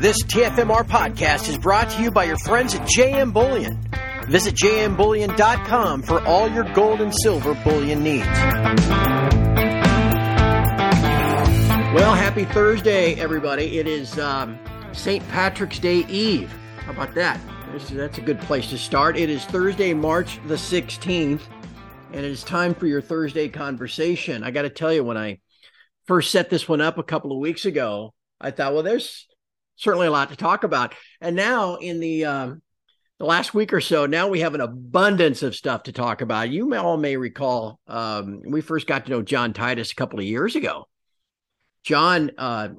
This TFMR podcast is brought to you by your friends at JM Bullion. Visit jmbullion.com for all your gold and silver bullion needs. Well, happy Thursday, everybody. It is St. Patrick's Day Eve. How about that? That's a good place to start. It is Thursday, March the 16th, and it is time for your Thursday conversation. I got to tell you, when I first set this one up a couple of weeks ago, I thought, well, there's certainly a lot to talk about. And now in the last week or so, now we have an abundance of stuff to talk about. You all may recall we first got to know John Titus a couple of years ago. John,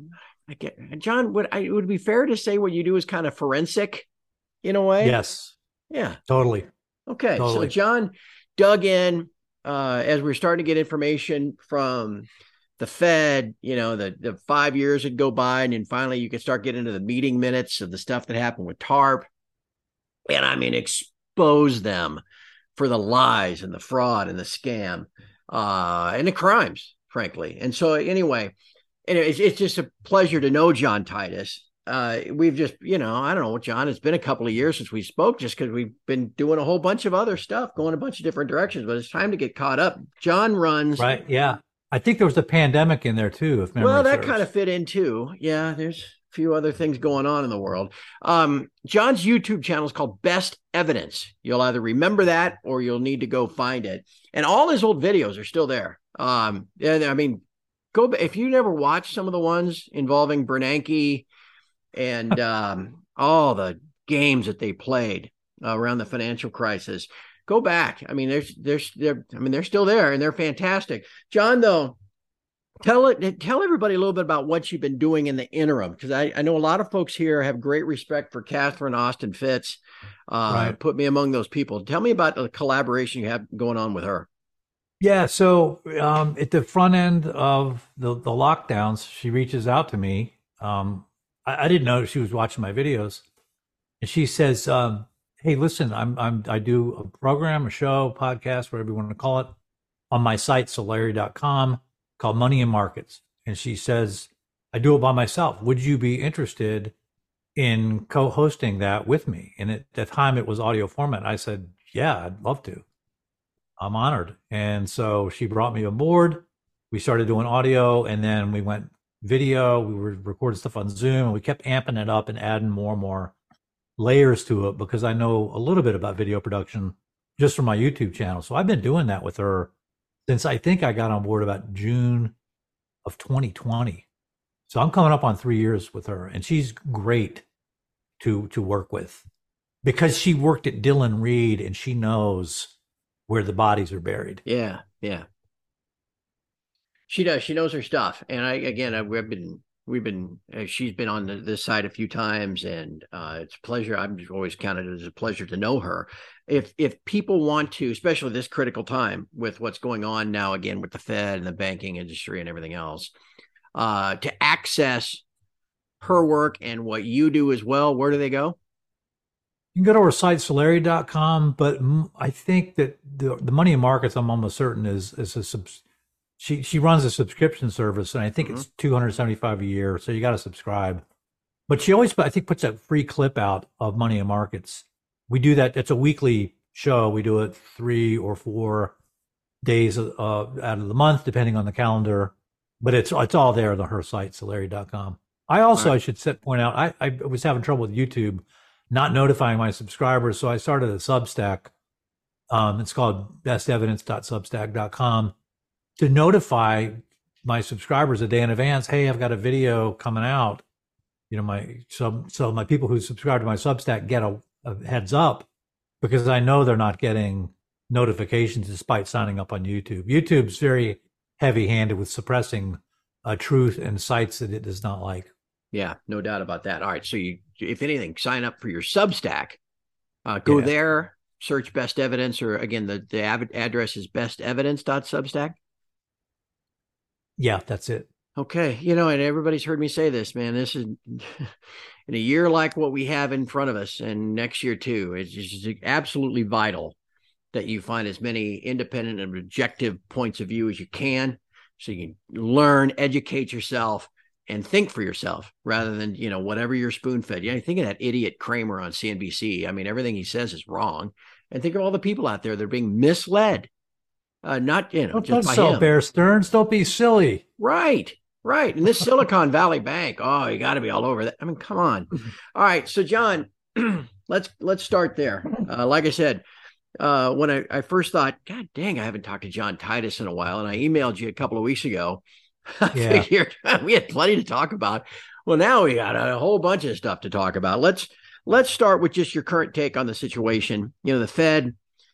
would it be fair to say what you do is kind of forensic in a way? Yes. Yeah. Totally. Okay. Totally. So John dug in as we were starting to get information from the Fed, the 5 years would go by, and then finally you could start getting into the meeting minutes of the stuff that happened with TARP. And I mean, expose them for the lies and the fraud and the scam and the crimes, frankly. And so anyway, it's just a pleasure to know John Titus. We've just, I don't know, John, it's been a couple of years since we spoke, just because we've been doing a whole bunch of other stuff, going a bunch of different directions, but it's time to get caught up. John runs. Right. Yeah. I think there was a pandemic in there too, if memory that serves. kind of fit in too. Yeah, there's a few other things going on in the world. John's YouTube channel is called Best Evidence. You'll either remember that or you'll need to go find it. And all his old videos are still there. And I mean, if you never watched some of the ones involving Bernanke and all the games that they played around the financial crisis, go back. I mean, they're still there and they're fantastic. John, though, tell everybody a little bit about what you've been doing in the interim, because I know a lot of folks here have great respect for Catherine Austin Fitts. Right. Put me among those people. Tell me about the collaboration you have going on with her. Yeah. So at the front end of the lockdowns, she reaches out to me. I didn't know she was watching my videos, and she says, "Hey, listen, I do a program, a show, podcast, whatever you want to call it, on my site, Solari.com, called Money and Markets." And she says, "I do it by myself. Would you be interested in co-hosting that with me?" And at that time, it was audio format. I said, "Yeah, I'd love to. I'm honored." And so she brought me on board. We started doing audio, and then we went video. We were recording stuff on Zoom, and we kept amping it up and adding more and more layers to it, because I know a little bit about video production just from my YouTube channel. So I've been doing that with her since I think I got on board about June of 2020. So I'm coming up on 3 years with her, and she's great to work with, because she worked at Dillon Read and she knows where the bodies are buried. Yeah. Yeah. She does. She knows her stuff. And she's been on this side a few times, and it's a pleasure. I'm always counted it as a pleasure to know her. If people want to, especially this critical time with what's going on now, again, with the Fed and the banking industry and everything else, to access her work and what you do as well, where do they go? You can go to our site, Solari.com, but I think that the Money and Markets, I'm almost certain, is she runs a subscription service, and I think it's $275 a year, so you got to subscribe. But she always, I think, puts a free clip out of Money and Markets. We do that. It's a weekly show. We do it 3 or 4 days out of the month, depending on the calendar. But it's all there on her site, Solari.com. I also, I should point out, I was having trouble with YouTube not notifying my subscribers, so I started a Substack. It's called bestevidence.substack.com. to notify my subscribers a day in advance. Hey, I've got a video coming out. So my people who subscribe to my Substack get a heads up, because I know they're not getting notifications despite signing up on YouTube. YouTube's very heavy-handed with suppressing truth and sites that it does not like. Yeah, no doubt about that. All right, so you, if anything, sign up for your Substack. Go there, search Best Evidence, or again, the address is bestevidence.substack. Yeah, that's it. Okay. And everybody's heard me say this, man, this is in a year like what we have in front of us, and next year too, it's just absolutely vital that you find as many independent and objective points of view as you can, so you can learn, educate yourself, and think for yourself rather than, whatever you're spoon fed. Think of that idiot Kramer on CNBC. I mean, everything he says is wrong. And think of all the people out there that are being misled. Not, Don't just by sell him. Bear Stearns. Don't be silly. Right. And this Silicon Valley Bank, you got to be all over that. I mean, come on. All right. So, John, let's start there. Like I said, when I first thought, God dang, I haven't talked to John Titus in a while, and I emailed you a couple of weeks ago. I figured we had plenty to talk about. Well, now we got a whole bunch of stuff to talk about. Let's start with just your current take on the situation. The Fed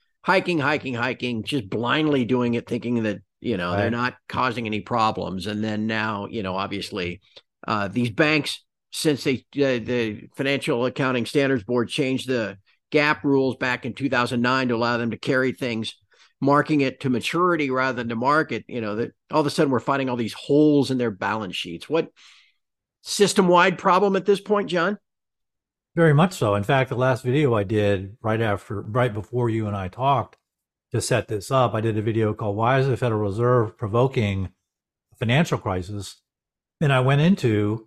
hiking, just blindly doing it, thinking that, they're not causing any problems. And then now, obviously, these banks, since the Financial Accounting Standards Board changed the GAAP rules back in 2009 to allow them to carry things, marking it to maturity rather than to market, that all of a sudden we're finding all these holes in their balance sheets. What system-wide problem at this point, John? Very much so. In fact, the last video I did right before you and I talked to set this up, I did a video called "Why is the Federal Reserve Provoking a Financial Crisis?" And I went into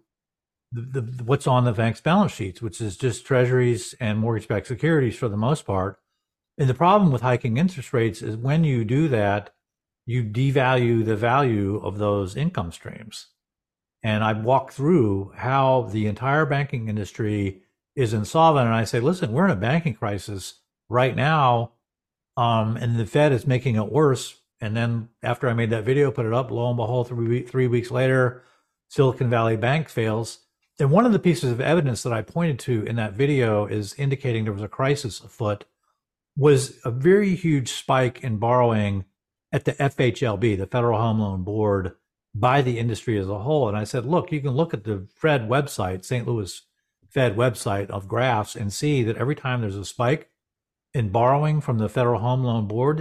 what's on the bank's balance sheets, which is just treasuries and mortgage-backed securities for the most part. And the problem with hiking interest rates is when you do that, you devalue the value of those income streams. And I walk through how the entire banking industry is insolvent. And I say, listen, we're in a banking crisis right now. And the Fed is making it worse. And then after I made that video, put it up, lo and behold, 3 weeks later, Silicon Valley Bank fails. And one of the pieces of evidence that I pointed to in that video is indicating there was a crisis afoot, was a very huge spike in borrowing at the FHLB, the Federal Home Loan Board, by the industry as a whole. And I said, look, you can look at the Fed website, St. Louis Fed website of graphs, and see that every time there's a spike in borrowing from the Federal Home Loan Board,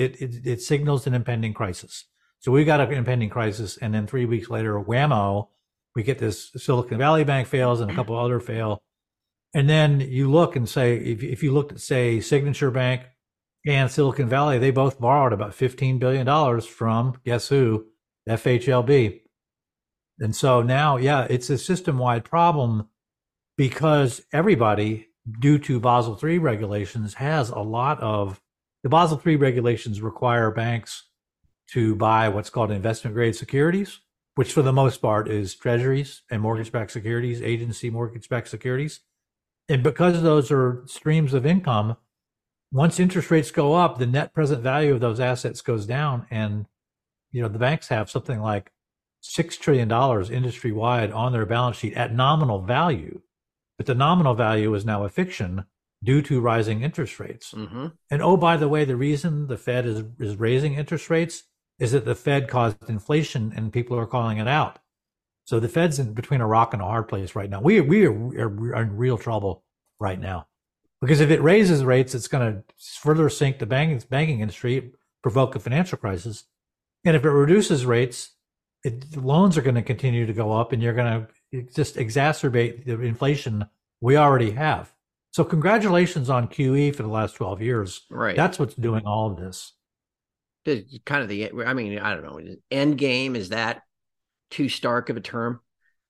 it signals an impending crisis. So we got an impending crisis, and then 3 weeks later, whammo, we get this Silicon Valley Bank fails and a couple other fail. And then you look and say, if you looked at, say, Signature Bank and Silicon Valley, they both borrowed about $15 billion from, guess who? FHLB. And so now, it's a system-wide problem because everybody, due to Basel III regulations, has a lot of, the Basel III regulations require banks to buy what's called investment-grade securities, which for the most part is treasuries and mortgage-backed securities, agency mortgage-backed securities. And because those are streams of income, once interest rates go up, the net present value of those assets goes down. And, the banks have something like $6 trillion industry-wide on their balance sheet at nominal value. But the nominal value is now a fiction due to rising interest rates. Mm-hmm. And oh, by the way, the reason the Fed is raising interest rates is that the Fed caused inflation and people are calling it out. So the Fed's in between a rock and a hard place right now. We are in real trouble right now. Because if it raises rates, it's going to further sink the banking industry, provoke a financial crisis. And if it reduces rates, loans are going to continue to go up, and you're going to just exacerbate the inflation we already have. So congratulations on QE for the last 12 years. Right. That's what's doing all of this. I don't know, end game, is that too stark of a term?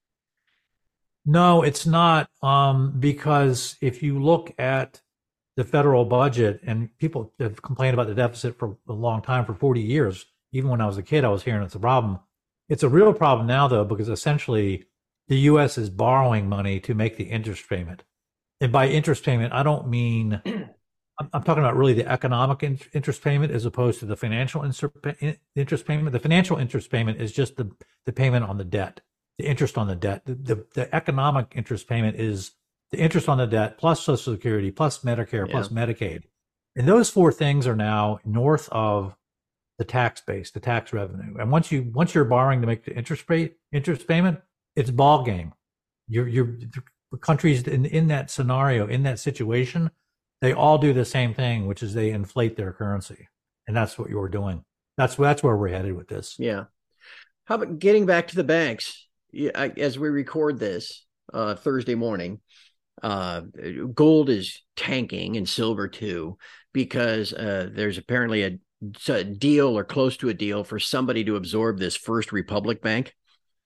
No, it's not, because if you look at the federal budget, and people have complained about the deficit for a long time, for 40 years. Even when I was a kid, I was hearing it's a problem. It's a real problem now, though, because essentially the U.S. is borrowing money to make the interest payment. And by interest payment, I don't mean, I'm talking about really the economic interest payment as opposed to the financial interest payment. The financial interest payment is just the payment on the debt, the interest on the debt. The economic interest payment is the interest on the debt plus Social Security plus Medicare plus Medicaid. And those four things are now north of the tax base, the tax revenue. And once you're borrowing to make the interest payment, it's ball game. The countries in that scenario, in that situation, they all do the same thing, which is they inflate their currency. And that's what you're doing. That's where we're headed with this. Yeah. How about getting back to the banks? As we record this Thursday morning, gold is tanking and silver too, because there's apparently a deal or close to a deal for somebody to absorb this First Republic Bank.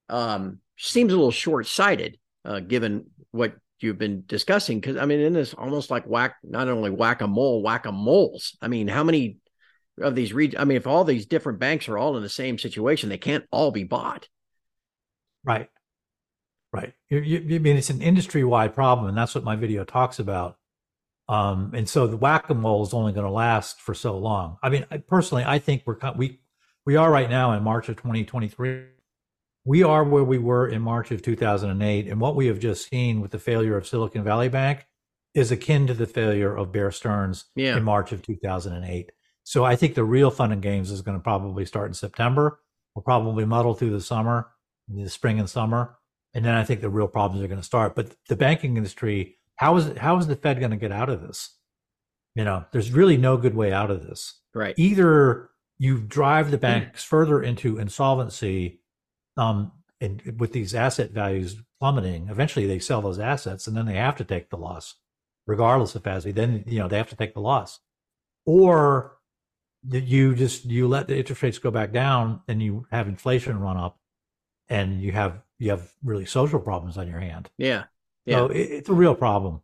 seems a little short-sighted, given what you've been discussing. Because I mean, in this almost like not only whack-a-mole, whack-a-moles. I mean, how many of these I mean, if all these different banks are all in the same situation, they can't all be bought. Right. Right. I mean, it's an industry-wide problem, and that's what my video talks about. And so the whack-a-mole is only going to last for so long. I mean, personally, I think we are right now in March of 2023. We are where we were in March of 2008, and what we have just seen with the failure of Silicon Valley Bank is akin to the failure of Bear Stearns in March of 2008. So I think the real fun and games is going to probably start in September. We'll probably muddle through the summer, the spring and summer, and then I think the real problems are going to start. But the banking industry, how is the Fed going to get out of this? You know, there's really no good way out of this. Right. Either you drive the banks further into insolvency, and with these asset values plummeting, eventually they sell those assets and then they have to take the loss, regardless of FASB. Then, you know, they have to take the loss. Or you let the interest rates go back down and you have inflation run up and you have really social problems on your hand. Yeah. So it's a real problem.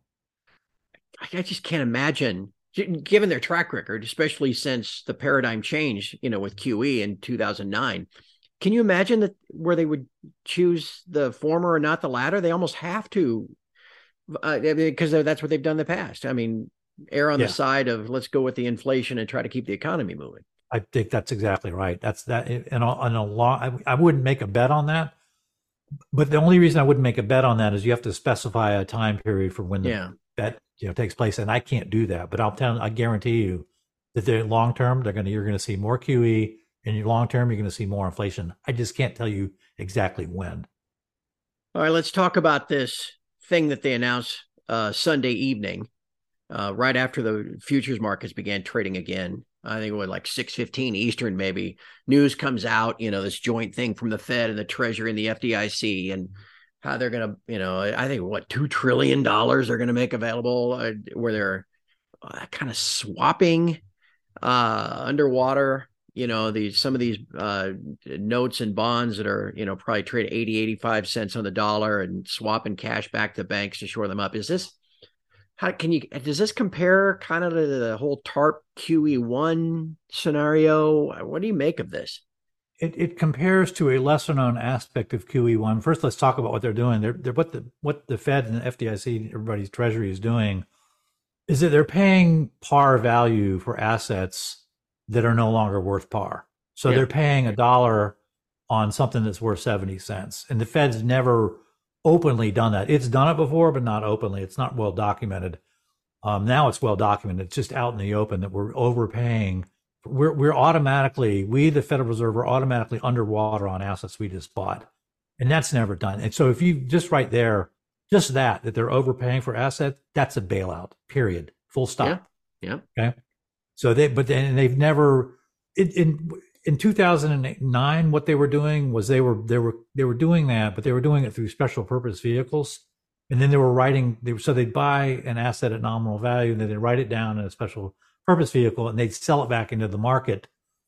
I just can't imagine, given their track record, especially since the paradigm changed, you know, with QE in 2009. Can you imagine that where they would choose the former or not the latter? They almost have to, because that's what they've done in the past. I mean, err on the side of let's go with the inflation and try to keep the economy moving. I think that's exactly right. That's that. And on a long, I wouldn't make a bet on that. But the only reason I wouldn't make a bet on that is you have to specify a time period for when the bet takes place, and I can't do that. But I guarantee you that the long term you're going to see more QE, and your long term you're going to see more inflation. I just can't tell you exactly when. All right, let's talk about this thing that they announced Sunday evening, right after the futures markets began trading again. I think it was like 6:15 Eastern, maybe. News comes out, you know, this joint thing from the Fed and the Treasury and the FDIC, and how they're going to, you know, I think $2 trillion they're going to make available, where they're kind of swapping underwater, you know, some of these notes and bonds that are, you know, probably trade 80, 85 cents on the dollar, and swapping cash back to banks to shore them up. Does this compare kind of to the whole TARP QE1 scenario? What do you make of this? It compares to a lesser known aspect of QE1. First, let's talk about what they're doing. They're what the Fed and the FDIC, everybody's Treasury is doing, is that they're paying par value for assets that are no longer worth par. So they're paying $1 on something that's worth 70 cents. And the Fed's never openly done that. It's done it before, but not openly. It's not well documented. Now it's well documented. It's just out in the open that we're overpaying. We're automatically, the Federal Reserve, are automatically underwater on assets we just bought. And that's never done. And so if you just right there, just that they're overpaying for assets, that's a bailout, period. Full stop. Yeah. Okay. So they've never, in 2009, what they were doing was they were doing that, but they were doing it through special purpose vehicles. And then they'd buy an asset at nominal value, and then they'd write it down in a special purpose vehicle, and they'd sell it back into the market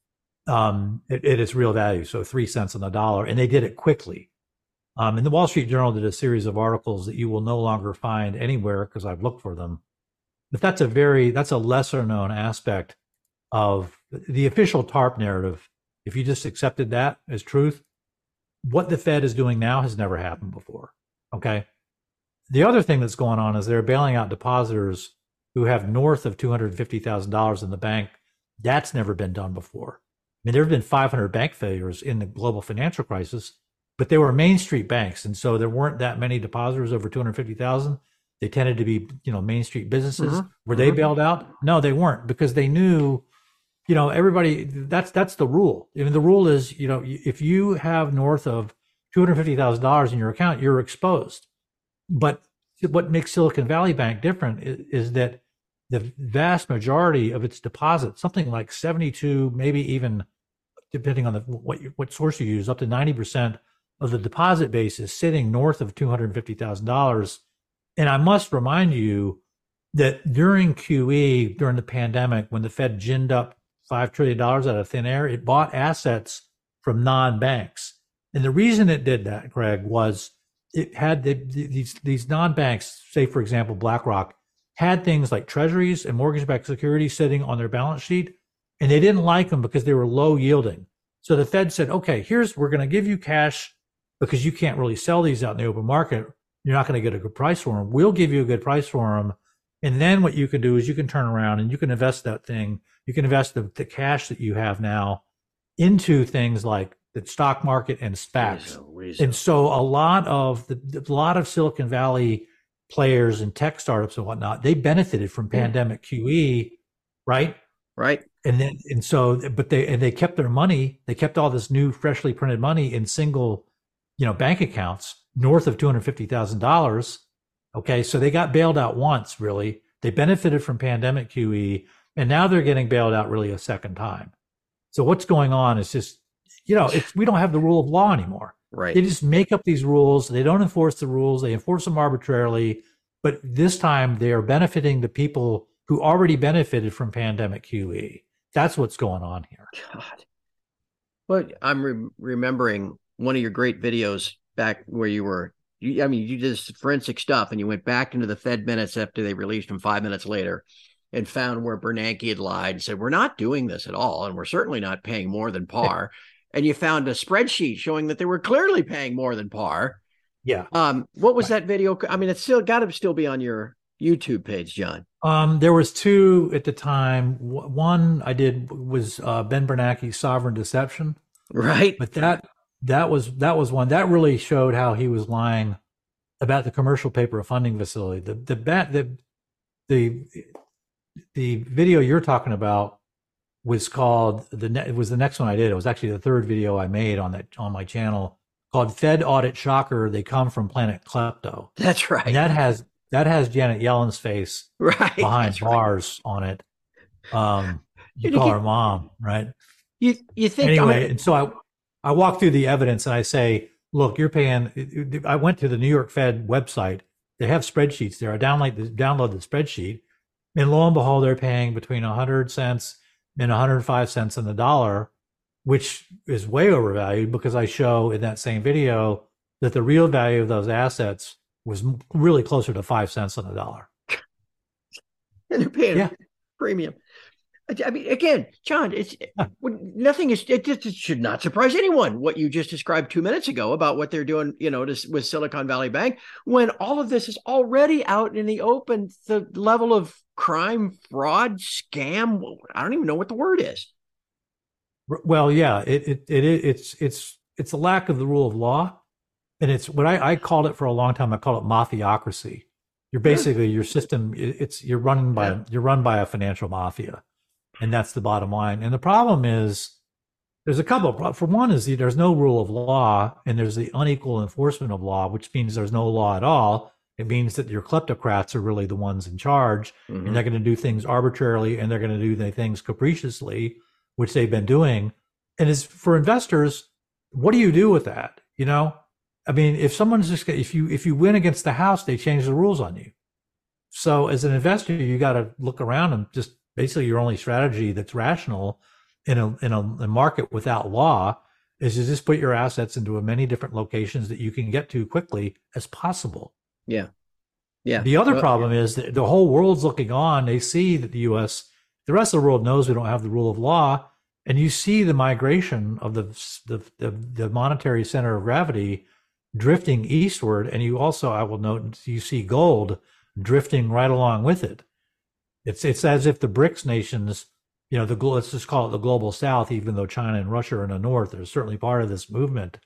at its real value, so 3 cents on the dollar, and they did it quickly. And the Wall Street Journal did a series of articles that you will no longer find anywhere because I've looked for them. But that's a lesser known aspect of the official TARP narrative. If you just accepted that as truth, what the Fed is doing now has never happened before. Okay. The other thing that's going on is they're bailing out depositors who have north of $250,000 in the bank. That's never been done before. I mean, there have been 500 bank failures in the global financial crisis, but they were Main Street banks. And so there weren't that many depositors over 250,000. They tended to be, Main Street businesses. Mm-hmm. Were they bailed out? No, they weren't, because they knew, everybody, that's the rule. I mean, the rule is, if you have north of $250,000 in your account, you're exposed. But what makes Silicon Valley Bank different is that the vast majority of its deposits, something like 72, maybe even depending on what source you use, up to 90% of the deposit base is sitting north of $250,000. And I must remind you that during QE, during the pandemic, when the Fed ginned up $5 trillion out of thin air, it bought assets from non-banks. And the reason it did that, Greg, was it had these non-banks, say for example, BlackRock, had things like treasuries and mortgage-backed securities sitting on their balance sheet, and they didn't like them because they were low yielding. So the Fed said, okay, we're going to give you cash because you can't really sell these out in the open market. You're not going to get a good price for them. We'll give you a good price for them. And then what you can do is you can turn around and you can invest that thing. You can invest the cash that you have now into things like the stock market and SPACs. And so a lot of Silicon Valley players and tech startups and whatnot, they benefited from pandemic QE, right? Right. But they kept their money. They kept all this new, freshly printed money in single, bank accounts north of $250,000. Okay, so they got bailed out once. Really, they benefited from pandemic QE, and now they're getting bailed out really a second time. So what's going on is just, we don't have the rule of law anymore. Right. They just make up these rules. They don't enforce the rules. They enforce them arbitrarily. But this time they are benefiting the people who already benefited from pandemic QE. That's what's going on here. God. Well, I'm remembering one of your great videos back where you did this forensic stuff and you went back into the Fed minutes after they released them 5 minutes later and found where Bernanke had lied and said, we're not doing this at all. And we're certainly not paying more than par. And you found a spreadsheet showing that they were clearly paying more than par. Yeah. What was that video? I mean, it's still got to still be on your YouTube page, John. There was two at the time. One I did was Ben Bernanke's Sovereign Deception. Right. But that was one that really showed how he was lying about the commercial paper funding facility. The video you're talking about was called it was the next one I did. It was actually the third video I made on my channel, called Fed Audit Shocker. They come from Planet Klepto. That's right. And that has Janet Yellen's face behind bars on it. You call her mom, right? You think anyway? And so I walk through the evidence and I say, look, you're paying. I went to the New York Fed website. They have spreadsheets there. I download the spreadsheet, and lo and behold, they're paying between 100 cents and 105 cents on the dollar, which is way overvalued because I show in that same video that the real value of those assets was really closer to 5 cents on the dollar. And they're paying premium. I mean, again, John, nothing is. It should not surprise anyone what you just described 2 minutes ago about what they're doing, with Silicon Valley Bank, when all of this is already out in the open. The level of crime, fraud, scam. I don't even know what the word is. Well, yeah, it's a lack of the rule of law, and it's what I called it for a long time. I call it mafiocracy. You're basically your system. You're run by a financial mafia. And that's the bottom line. And the problem is there's a couple of problems. For one is there's no rule of law, and there's the unequal enforcement of law, which means there's no law at all. It means that your kleptocrats are really the ones in charge, and they're going to do things arbitrarily, and they're going to do things capriciously, which they've been doing. And as for investors, what do you do with that? I mean, if someone's if you win against the house, they change the rules on you. So as an investor, you got to look around and just basically your only strategy that's rational in a market without law is to just put your assets into as many different locations that you can get to quickly as possible. Yeah. Yeah. The other problem is that the whole world's looking on. They see that the rest of the world knows we don't have the rule of law. And you see the migration of the monetary center of gravity drifting eastward. And you also, I will note, you see gold drifting right along with it. It's as if the BRICS nations, let's just call it the global South, even though China and Russia are in the North, they're certainly part of this movement.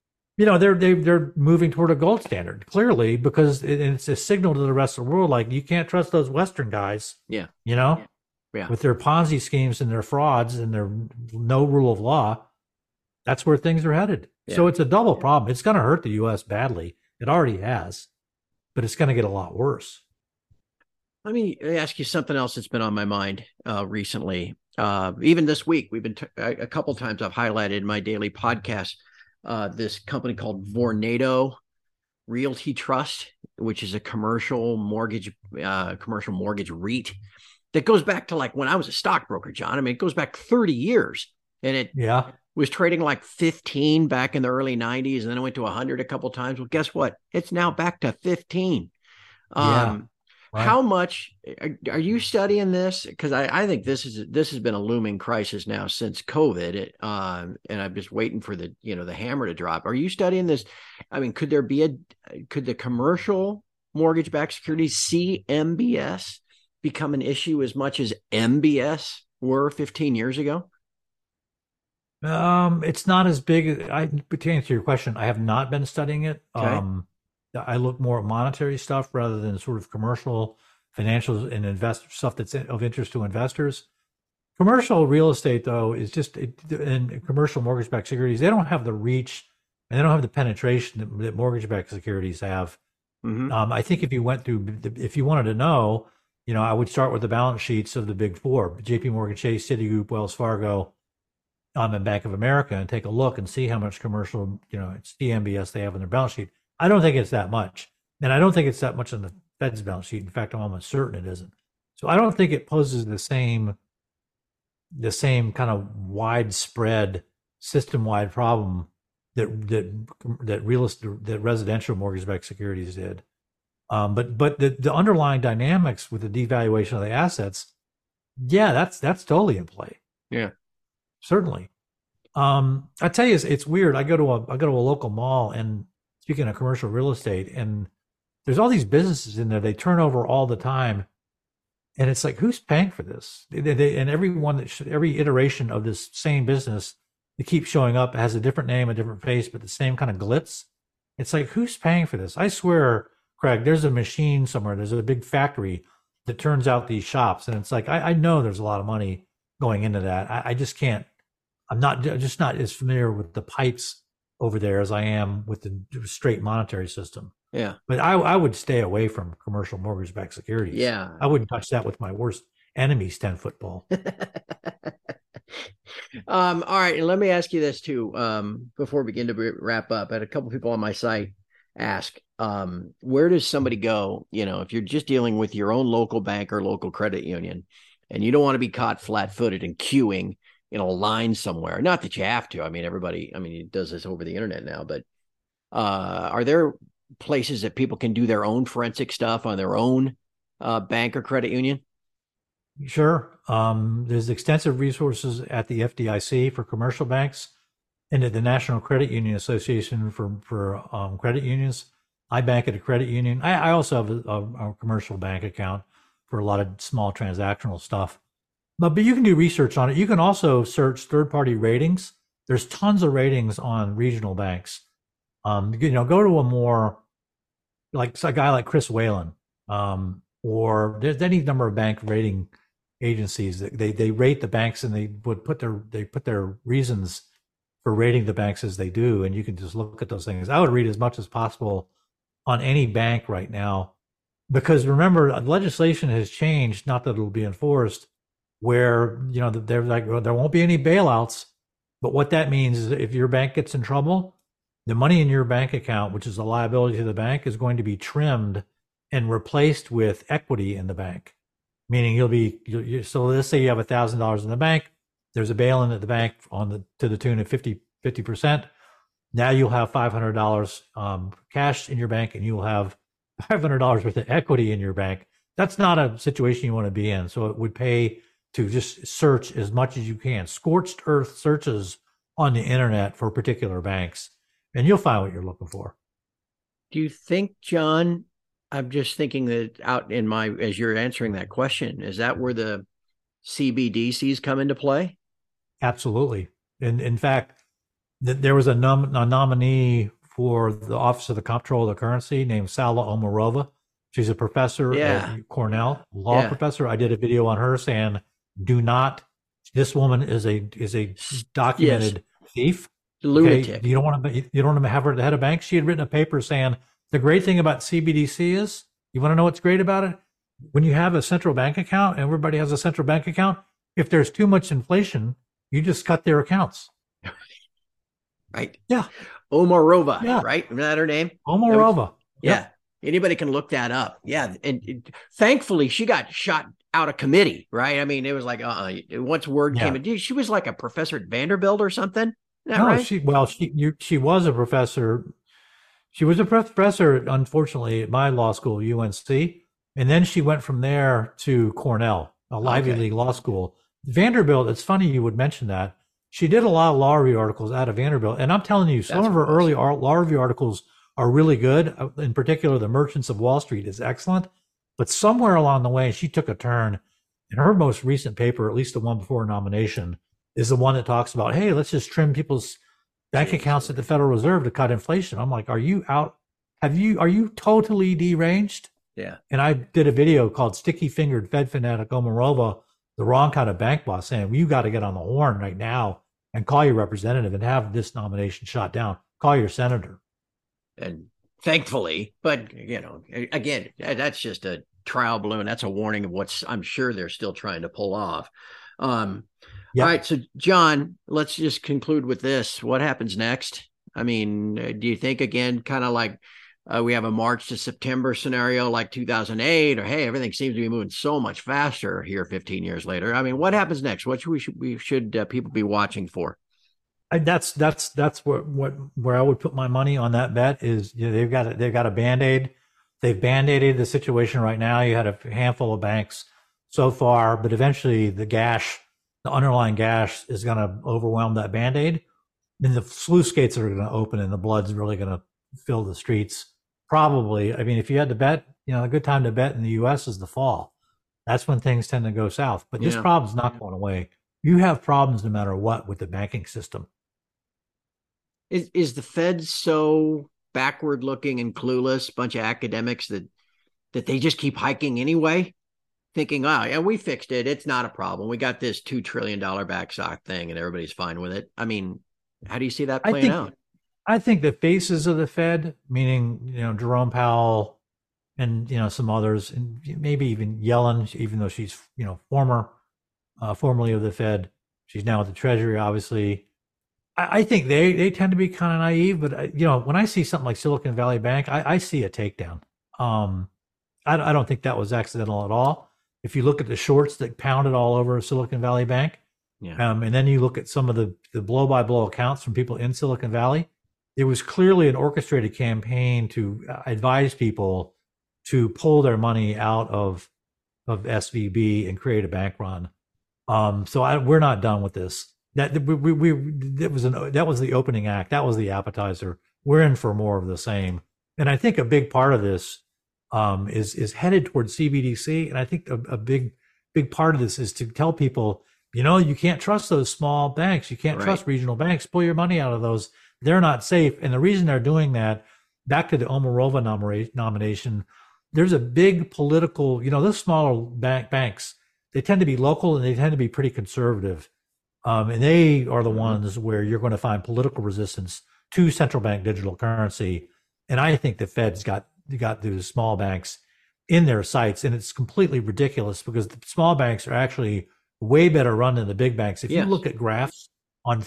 They're moving toward a gold standard, clearly, because it's a signal to the rest of the world, like, you can't trust those Western guys. Yeah. With their Ponzi schemes and their frauds and their no rule of law. That's where things are headed. Yeah. So it's a double problem. It's going to hurt the U.S. badly. It already has, but it's going to get a lot worse. Let me ask you something else that's been on my mind recently. Even this week, we've been a couple of times I've highlighted in my daily podcast this company called Vornado Realty Trust, which is a commercial mortgage REIT that goes back to like when I was a stockbroker, John. I mean, it goes back 30 years, and was trading like 15 back in the early 90s, and then it went to 100 a couple times. Well, guess what? It's now back to 15. Yeah. Right. How much are you studying this? Because I think this has been a looming crisis now since COVID, and I'm just waiting for the hammer to drop. Are you studying this? I mean, could the commercial mortgage-backed securities CMBS become an issue as much as MBS were 15 years ago? It's not as big. To answer your question, I have not been studying it. Okay. I look more at monetary stuff rather than sort of commercial financials and investor stuff that's of interest to investors. Commercial real estate, though, is just in commercial mortgage-backed securities. They don't have the reach and they don't have the penetration that mortgage-backed securities have. Mm-hmm. I think if you went through, if you wanted to know, I would start with the balance sheets of the big four: J.P. Morgan Chase, Citigroup, Wells Fargo, and Bank of America, and take a look and see how much commercial, it's CMBS they have on their balance sheet. I don't think it's that much. And I don't think it's that much on the Fed's balance sheet. In fact, I'm almost certain it isn't. So I don't think it poses the same kind of widespread system-wide problem that residential mortgage-backed securities did. But the underlying dynamics with the devaluation of the assets, yeah, that's totally in play. Yeah. Certainly. I tell you, it's weird. I go to a local mall, and speaking of commercial real estate, and there's all these businesses in there. They turn over all the time, and it's like, who's paying for this? And every iteration of this same business that keeps showing up has a different name, a different face, but the same kind of glitz. It's like, who's paying for this? I swear, Craig, there's a machine somewhere. There's a big factory that turns out these shops, and it's like, I know there's a lot of money going into that. I just can't. I'm just not as familiar with the pipes over there as I am with the straight monetary system. Yeah. But I would stay away from commercial mortgage-backed securities. Yeah. I wouldn't touch that with my worst enemy's 10-foot pole. All right. And let me ask you this too, before we begin to wrap up. I had a couple people on my site ask, where does somebody go, if you're just dealing with your own local bank or local credit union, and you don't want to be caught flat-footed and queuing in a line somewhere? Not that you have to. I mean, everybody, does this over the internet now, but are there places that people can do their own forensic stuff on their own bank or credit union? Sure. There's extensive resources at the FDIC for commercial banks and at the National Credit Union Association for credit unions. I bank at a credit union. I also have a commercial bank account for a lot of small transactional stuff. But you can do research on it. You can also search third-party ratings. There's tons of ratings on regional banks. Go to a more like a guy like Chris Whalen, or there's any number of bank rating agencies that they rate the banks, and they would put their reasons for rating the banks as they do, and you can just look at those things. I would read as much as possible on any bank right now, because remember, legislation has changed, not that it'll be enforced, where they're like, well, there won't be any bailouts, but what that means is if your bank gets in trouble, the money in your bank account, which is a liability to the bank, is going to be trimmed and replaced with equity in the bank. Meaning so let's say you have $1,000 in the bank, there's a bail-in at the bank to the tune of 50%. Now you'll have $500 cash in your bank, and you'll have $500 worth of equity in your bank. That's not a situation you want to be in. So it would pay to just search as much as you can, scorched earth searches on the internet for particular banks, and you'll find what you're looking for. Do you think, John, I'm just thinking that as you're answering that question, is that where the CBDCs come into play? Absolutely. And in fact, there was a nominee for the Office of the Comptroller of the Currency named Saula Omarova. She's a professor at Cornell, law professor. I did a video on her saying, this woman is a documented thief. Lunatic. Okay? You don't want to have her at the head of banks. She had written a paper saying the great thing about CBDC is, you want to know what's great about it? When you have a central bank account, and everybody has a central bank account, if there's too much inflation, you just cut their accounts. Right. Yeah. Omarova. Yeah. Right. Isn't that her name? Omarova. Yeah. Yep. Anybody can look that up. Yeah. And thankfully she got shot out of committee, right? I mean, it was like, once word came in, she was like a professor at Vanderbilt or something. that No, right? she was a professor. She was a professor, unfortunately, at my law school, UNC, and then she went from there to Cornell, a Ivy Okay, League law school. Vanderbilt. It's funny you would mention that. She did a lot of law review articles out of Vanderbilt, and I'm telling you, some that's of what it her was. early law review articles are really good. In particular, "The Merchants of Wall Street" is excellent. But somewhere along the way, she took a turn, and her most recent paper, at least the one before her nomination, is the one that talks about, hey, let's just trim people's bank accounts at the Seriously. Federal Reserve to cut inflation. I'm like, are you out? Are you totally deranged? Yeah. And I did a video called Sticky Fingered Fed Fanatic Omarova, the wrong kind of bank boss, saying, well, you got to get on the horn right now and call your representative and have this nomination shot down. Call your senator. And thankfully, but again, that's just a trial balloon. That's a warning of what's I'm sure they're still trying to pull off. um all Yep. right, so John, let's just conclude with this. What happens next? I mean, do you think, again, kind of like we have a March to September scenario like 2008, or hey, everything seems to be moving so much faster here 15 years later? I mean, what happens next? What should people be watching for? That's where I would put my money on that bet is, they've got a band-aid. They've band-aided the situation right now. You had a handful of banks so far, but eventually the underlying gash is going to overwhelm that band-aid. And the sluice gates are going to open and the blood's really going to fill the streets. Probably. I mean, if you had to bet, a good time to bet in the US is the fall. That's when things tend to go south. But this Yeah. problem's not going away. You have problems no matter what with the banking system. Is the Fed so backward looking and clueless, bunch of academics that they just keep hiking anyway, thinking, oh yeah, we fixed it, it's not a problem, we got this $2 trillion backstock thing and everybody's fine with it? I mean, how do you see that I playing think out? I think the faces of the Fed, meaning Jerome Powell and some others, and maybe even Yellen, even though she's formerly of the Fed, she's now at the Treasury, obviously. I think they tend to be kind of naive, but when I see something like Silicon Valley Bank, I see a takedown. Um, I don't think that was accidental at all. If you look at the shorts that pounded all over Silicon Valley Bank, Yeah. and then you look at some of the blow by blow accounts from people in Silicon Valley, it was clearly an orchestrated campaign to advise people to pull their money out of SVB and create a bank run. We're not done with this. That was the opening act. That was the appetizer. We're in for more of the same. And I think a big part of this is headed towards CBDC. And I think a big part of this is to tell people, you can't trust those small banks. You can't Right. trust regional banks. Pull your money out of those. They're not safe. And the reason they're doing that, back to the Omarova nomination, there's a big political, those smaller banks, they tend to be local and they tend to be pretty conservative. And they are the Mm-hmm. ones where you're going to find political resistance to central bank digital currency. And I think the Fed's got those small banks in their sights. And it's completely ridiculous because the small banks are actually way better run than the big banks. If you Yes. look at graphs on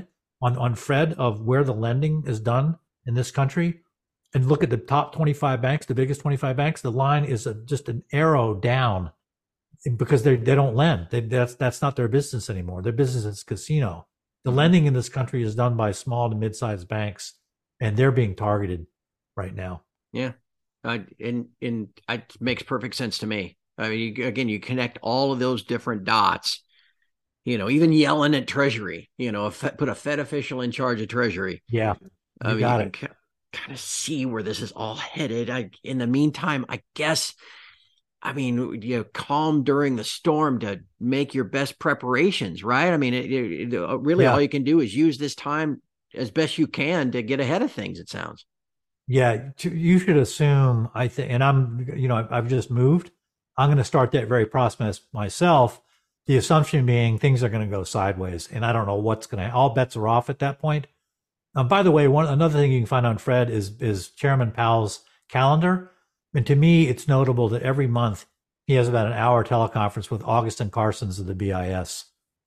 Fed of where the lending is done in this country, and look at the top 25 banks, the biggest 25 banks, the line is just an arrow down because they don't lend. That's not their business anymore. Their business is casino. The Mm-hmm. lending in this country is done by small to mid-sized banks, and they're being targeted right now. Yeah. And it makes perfect sense to me. I mean, again, you connect all of those different dots. Even Yellen at Treasury, put a Fed official in charge of Treasury. Yeah, I you mean, you got can it. kind of see where this is all headed. In the meantime, I guess, I mean, calm during the storm to make your best preparations, right? I mean, really all Yeah, you can do is use this time as best you can to get ahead of things, it sounds. yeah. You should assume. I think, and I've just moved. I'm going to start that very process myself. The assumption being things are going to go sideways, and I don't know what's going to. All bets are off at that point. By the way, another thing you can find on Fred is Chairman Powell's calendar, and to me, it's notable that every month he has about an hour teleconference with Augustin Carsons of the BIS,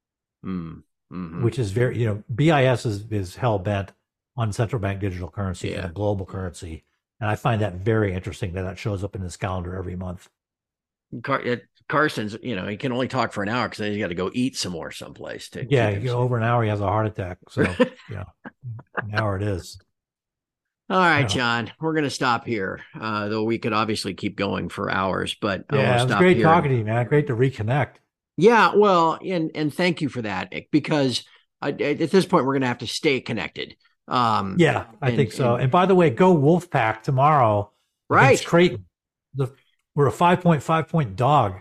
Mm-hmm. which is very, BIS is hell bent on central bank digital currency and Yeah. a global currency, and I find that very interesting that shows up in his calendar every month. Carson's, he can only talk for an hour because then he's got to go eat some more someplace to Yeah, keep himself. over an hour, he has a heart attack. So, yeah, an hour it is. All right, Yeah. John, we're going to stop here. Though we could obviously keep going for hours, but I want Yeah, to it was stop great here. talking to you, man. Great to reconnect. Yeah, well, and thank you for that, because at this point we're going to have to stay connected. Yeah, I think so. And by the way, go Wolfpack tomorrow against Right. Creighton. We're a 5.5 point dog.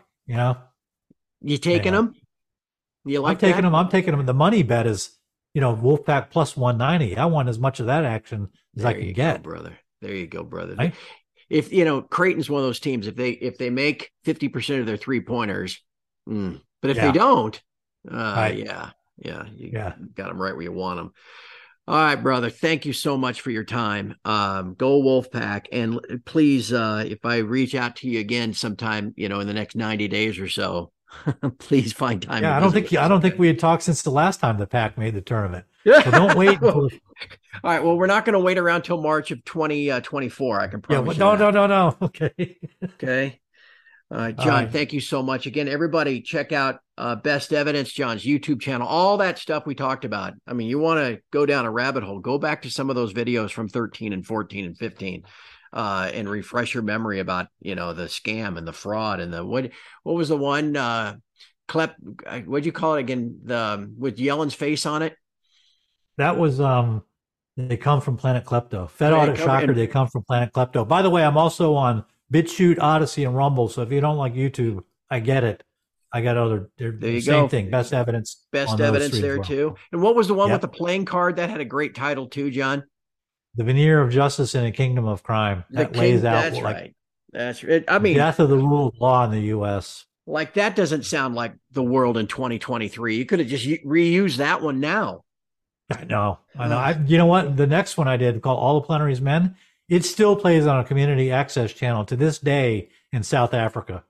You taking Man. them? You like I'm taking that? them. I'm taking them. The money bet is, Wolfpack plus 190. I want as much of that action as I There can you get. go, brother. There you go, brother. Right? If Creighton's one of those teams, if they make 50% of their 3-pointers, but if they don't, Right. you got them right where you want them. All right, brother. Thank you so much for your time. Go Wolfpack, and please, if I reach out to you again sometime, in the next 90 days or so, please find time. Yeah, I don't think we had talked since the last time the Pack made the tournament. Yeah. So don't wait until. All right. Well, we're not going to wait around till March of 2024. I can promise. No. Okay. Okay. John, thank you so much. Again, everybody check out Best Evidence, John's YouTube channel, all that stuff we talked about. I mean, you want to go down a rabbit hole, go back to some of those videos from 13 and 14 and 15 and refresh your memory about, the scam and the fraud and the, what was the one, what'd you call it again? With Yellen's face on it? That was, they come from Planet Klepto. Fed Audit Shocker, they come from Planet Klepto. By the way, I'm also on BitChute, Odyssey, and Rumble. So if you don't like YouTube, I get it. I got other. There you same go. Thing. Best Evidence. Best Evidence there too. And what was the one with the playing card that had a great title too, John? The Veneer of Justice in a Kingdom of Crime. That lays out. That's right. That's right. I mean, death of the rule of law in the U.S. Like that doesn't sound like the world in 2023. You could have just reused that one now. I know. You know what? The next one I did called All the Plenary's Men. It still plays on a community access channel to this day in South Africa.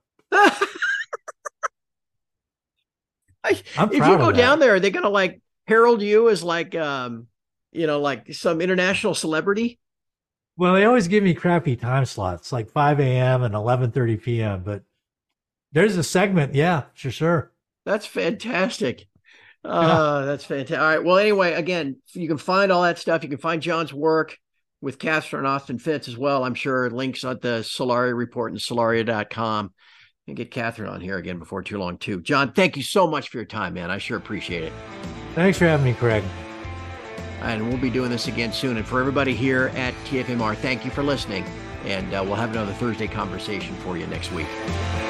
If you go down there, are they going to herald you as like some international celebrity? Well, they always give me crappy time slots, like 5 a.m. and 11:30 p.m. But there's a segment. Yeah, sure. That's fantastic. That's fantastic. All right. Well, anyway, again, you can find all that stuff. You can find John's work with Catherine Austin Fitts as well. I'm sure links at the Solari Report and Solaria.com. And get Catherine on here again before too long, too. John, thank you so much for your time, man. I sure appreciate it. Thanks for having me, Craig. And we'll be doing this again soon. And for everybody here at TFMR, thank you for listening. And we'll have another Thursday conversation for you next week.